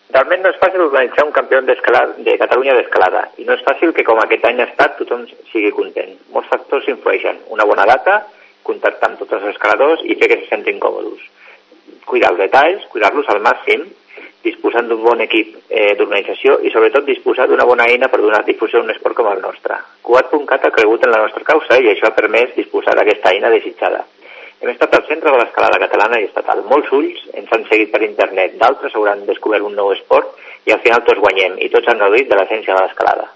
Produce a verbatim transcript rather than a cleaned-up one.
Realment no és fàcil organitzar un campionat d'escalada de Catalunya d'escalada i no és fàcil que com aquest any ha estat tothom sigui content. Molts factors influeixen. Una bona data, contactar amb tots els escaladors i fer que se sentin còmodes. Cuidar els detalls, cuidar-los al màxim, disposant d'un bon equip eh, d'organització i sobretot disposar d'una bona eina per donar difusió a un esport com el nostre. Cugat punt cat ha cregut en la nostra causa i això ha permès disposar d'aquesta eina desitjada. Hem estat al centre de l'escalada catalana i estatal. Molts ulls ens han seguit per internet, d'altres hauran descobert un nou esport i al final tots guanyem i tots han gaudit de l'essència de l'escalada.